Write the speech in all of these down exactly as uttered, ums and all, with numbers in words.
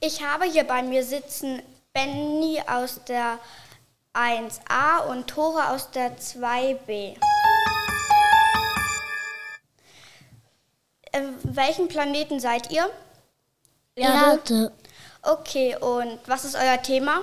Ich habe hier bei mir sitzen Benny aus der eins a und Tore aus der zwei b. Äh, welchen Planeten seid ihr? Erde. Okay, und was ist euer Thema?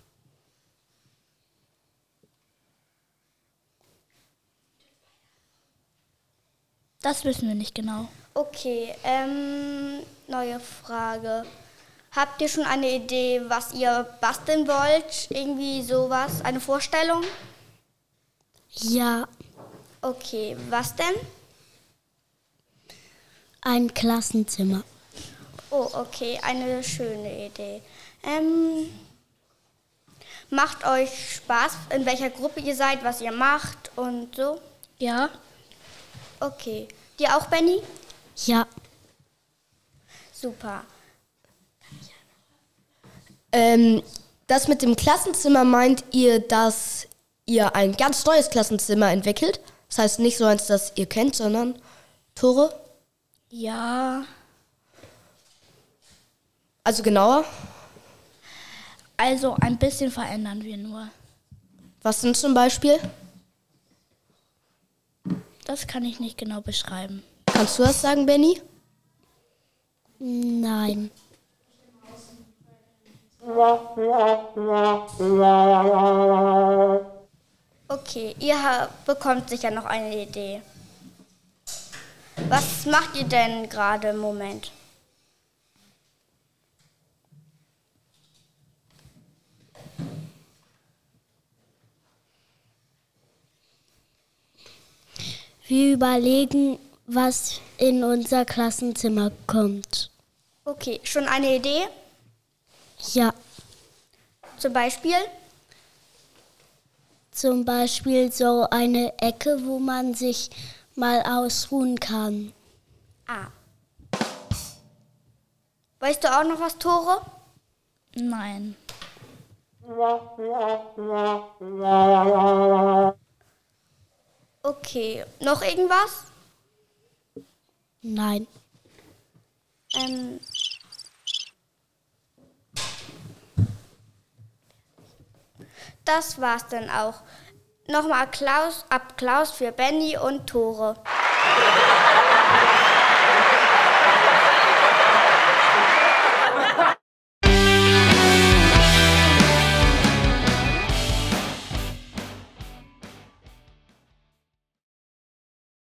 Das wissen wir nicht genau. Okay, ähm, neue Frage. Habt ihr schon eine Idee, was ihr basteln wollt? Irgendwie sowas? Eine Vorstellung? Ja, Okay, was denn? ein Klassenzimmer. Oh, okay, eine schöne Idee. Ähm, macht euch Spaß, in welcher Gruppe ihr seid, was ihr macht und so? Ja? Okay. Dir auch, Benny? Ja. Super. Ähm, das mit dem Klassenzimmer, meint ihr, dass ihr ein ganz neues Klassenzimmer entwickelt? Das heißt nicht so eins, das ihr kennt, sondern Tore? Ja. Also genauer? Also ein bisschen verändern wir nur. Was denn zum Beispiel? Das kann ich nicht genau beschreiben. Kannst du das sagen, Benny? Nein. Okay, ihr ha- bekommt sicher noch eine Idee. Was macht ihr denn gerade im Moment? Wir überlegen, was in unser Klassenzimmer kommt. Okay, schon eine Idee? Ja, Zum Beispiel? zum Beispiel so eine Ecke, wo man sich mal ausruhen kann. Ah. Weißt du auch noch was, Tore? Nein. Okay, noch irgendwas? Nein. Ähm. Das war's dann auch. Nochmal Applaus, Applaus für Benny und Tore.